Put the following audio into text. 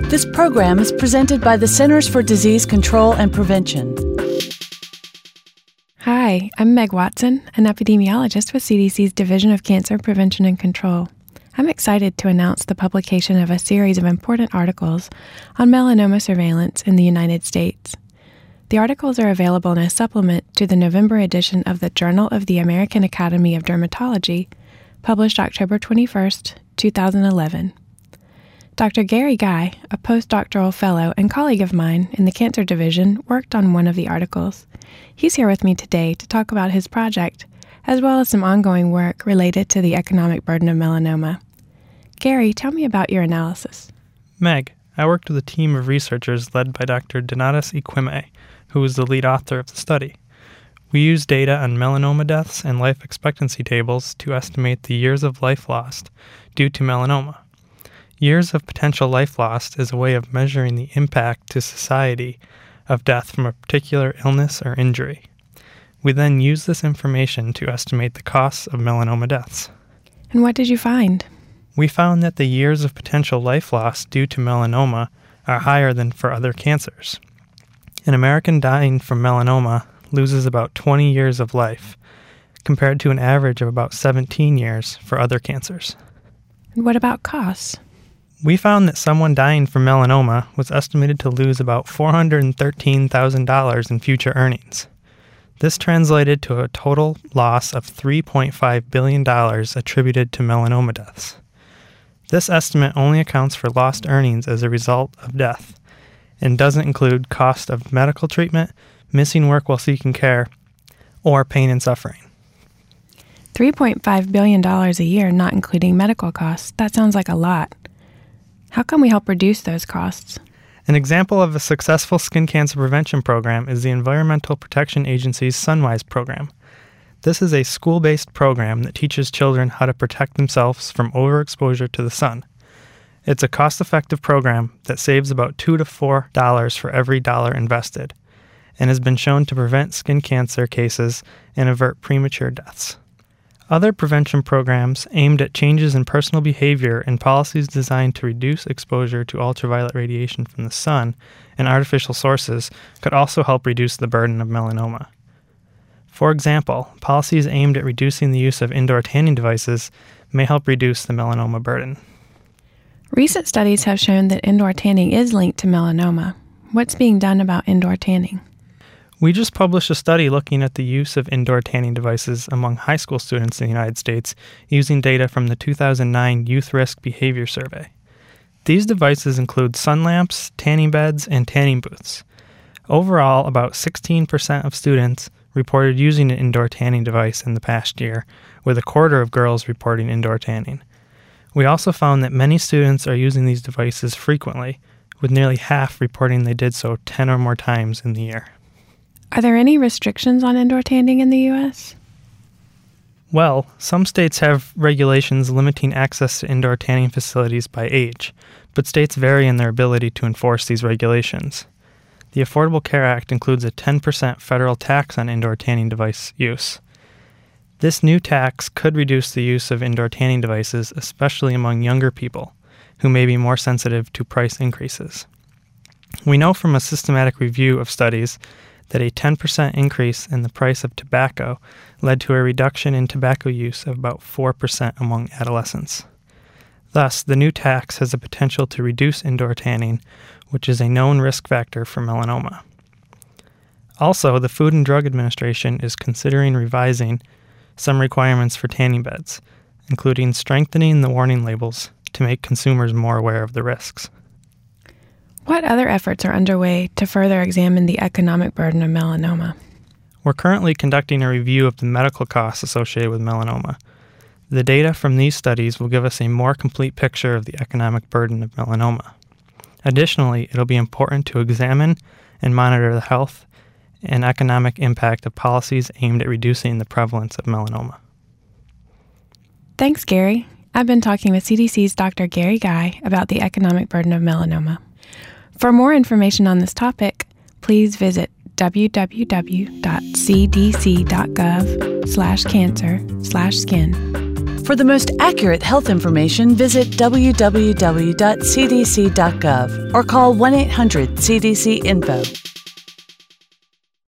This program is presented by the Centers for Disease Control and Prevention. Hi, I'm Meg Watson, an epidemiologist with CDC's Division of Cancer Prevention and Control. I'm excited to announce the publication of a series of important articles on melanoma surveillance in the United States. The articles are available in a supplement to the November edition of the Journal of the American Academy of Dermatology, published October 21st, 2011. Dr. Gary Guy, a postdoctoral fellow and colleague of mine in the Cancer Division, worked on one of the articles. He's here with me today to talk about his project, as well as some ongoing work related to the economic burden of melanoma. Gary, tell me about your analysis. Meg, I worked with a team of researchers led by Dr. Donatus Iqueme, who was the lead author of the study. We used data on melanoma deaths and life expectancy tables to estimate the years of life lost due to melanoma. Years of potential life lost is a way of measuring the impact to society of death from a particular illness or injury. We then use this information to estimate the costs of melanoma deaths. And what did you find? We found that the years of potential life loss due to melanoma are higher than for other cancers. An American dying from melanoma loses about 20 years of life, compared to an average of about 17 years for other cancers. And what about costs? We found that someone dying from melanoma was estimated to lose about $413,000 in future earnings. This translated to a total loss of $3.5 billion attributed to melanoma deaths. This estimate only accounts for lost earnings as a result of death and doesn't include cost of medical treatment, missing work while seeking care, or pain and suffering. $3.5 billion a year, not including medical costs. That sounds like a lot. How can we help reduce those costs? An example of a successful skin cancer prevention program is the Environmental Protection Agency's Sunwise program. This is a school-based program that teaches children how to protect themselves from overexposure to the sun. It's a cost-effective program that saves about $2 to $4 for every dollar invested, and has been shown to prevent skin cancer cases and avert premature deaths. Other prevention programs aimed at changes in personal behavior and policies designed to reduce exposure to ultraviolet radiation from the sun and artificial sources could also help reduce the burden of melanoma. For example, policies aimed at reducing the use of indoor tanning devices may help reduce the melanoma burden. Recent studies have shown that indoor tanning is linked to melanoma. What's being done about indoor tanning? We just published a study looking at the use of indoor tanning devices among high school students in the United States using data from the 2009 Youth Risk Behavior Survey. These devices include sun lamps, tanning beds, and tanning booths. Overall, about 16% of students reported using an indoor tanning device in the past year, with a quarter of girls reporting indoor tanning. We also found that many students are using these devices frequently, with nearly half reporting they did so 10 or more times in the year. Are there any restrictions on indoor tanning in the U.S.? Well, some states have regulations limiting access to indoor tanning facilities by age, but states vary in their ability to enforce these regulations. The Affordable Care Act includes a 10% federal tax on indoor tanning device use. This new tax could reduce the use of indoor tanning devices, especially among younger people, who may be more sensitive to price increases. We know from a systematic review of studies that a 10% increase in the price of tobacco led to a reduction in tobacco use of about 4% among adolescents. Thus, the new tax has the potential to reduce indoor tanning, which is a known risk factor for melanoma. Also, the Food and Drug Administration is considering revising some requirements for tanning beds, including strengthening the warning labels to make consumers more aware of the risks. What other efforts are underway to further examine the economic burden of melanoma? We're currently conducting a review of the medical costs associated with melanoma. The data from these studies will give us a more complete picture of the economic burden of melanoma. Additionally, it'll be important to examine and monitor the health and economic impact of policies aimed at reducing the prevalence of melanoma. Thanks, Gary. I've been talking with CDC's Dr. Gary Guy about the economic burden of melanoma. For more information on this topic, please visit www.cdc.gov/cancer/skin. For the most accurate health information, visit www.cdc.gov or call 1-800-CDC-INFO.